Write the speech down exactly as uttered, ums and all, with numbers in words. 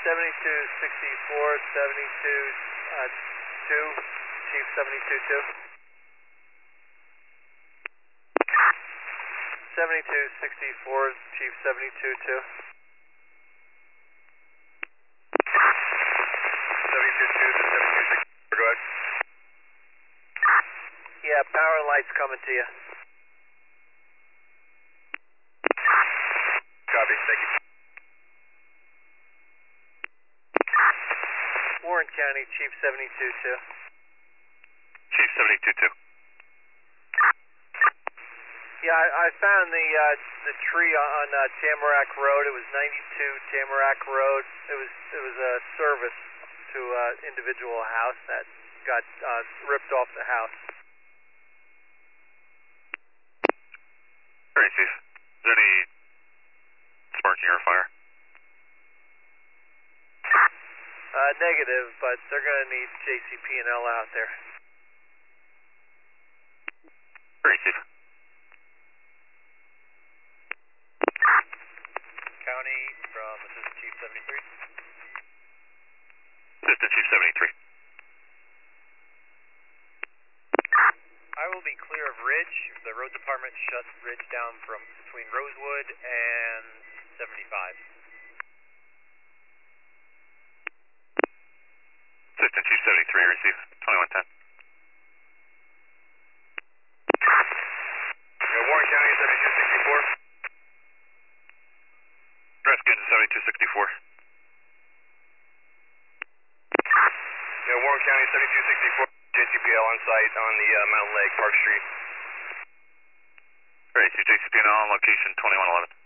seventy-two sixty-four, seventy-two, uh, two, Chief seventy-two two. seventy-two sixty-four, Chief seventy-two two. seventy-two two to seventy-two sixty-four, go ahead. Yeah, power and lights coming to you. Copy, thank you. Warren County, Chief seventy-two two. Chief seventy-two two. Yeah, I, I found the uh, the tree on uh, Tamarack Road. It was ninety-two Tamarack Road. It was it was a service to an uh, individual house that got uh, ripped off the house. Great, Chief. Is there any sparking or fire? Uh, negative, but they're going to need J C P and L out there. Great, Chief. County from Assistant Chief seventy-three. Assistant Chief seventy-three. I will be clear of Ridge. The road department shuts Ridge down from between Rosewood and seventy-five. Assistant Chief seventy-three, receive twenty-one ten. Yeah, Warren County, seventy-two sixty-four. Address good to seventy-two sixty-four. Yeah, Warren County, seventy-two sixty-four. J C P L on site on the uh, Mountain Lake, Park Street. Great, J C P L on location twenty-one eleven.